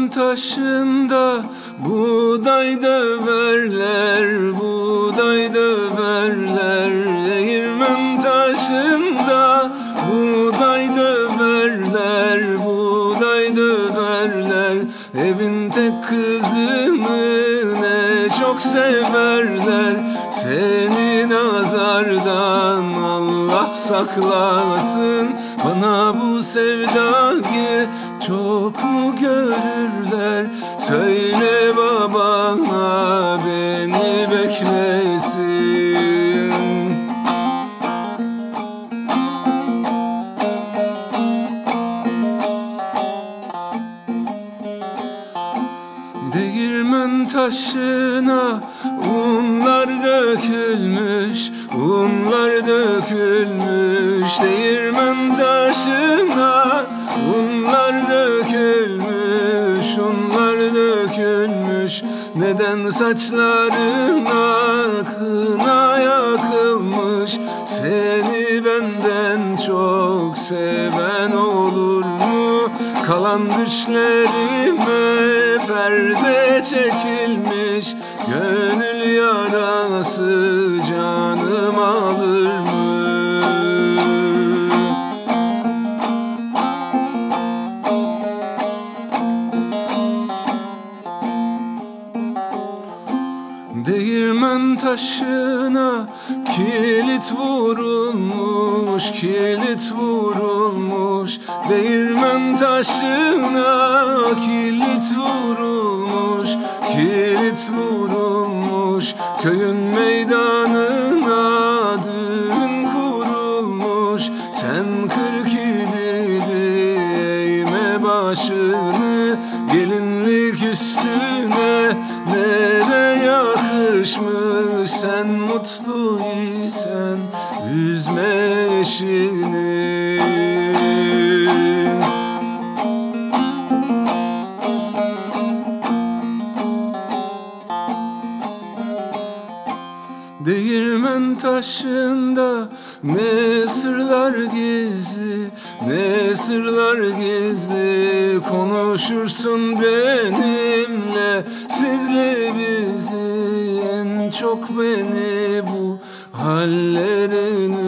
Değirmen taşında buğday döverler, buğday döverler. Değirmen taşında buğday döverler, buğday döverler. Evin tek kızını ne çok severler. Seni nazardan Allah saklasın. Bana bu sevdayı çok mu görürler? Söyle babana beni beklesin. Değirmen taşına unlar dökülmüş, unlar dökülmüş. Değirmen taşına unlar dökülmüş, unlar dökülmüş. Neden saçlarına kına yakılmış? Seni benden çok seven olur mu? Kalan düşlerime perde çekilmiş. Gönül yarası canım alır mı? Değirmen taşına kilit vurulmuş, kilit vurulmuş. Değirmen taşına kilit vurulmuş, kilit vurulmuş. Köyün meydanına düğün kurulmuş. Sen 42'li eğme başını, gelinlik üstüne nere yakışmış? Sen mutlu isen üzme eşini. Değirmen taşında ne sırlar gizli, ne sırlar gizli. Konuşursun benimle sizli bizli. En çok beni bu hallerin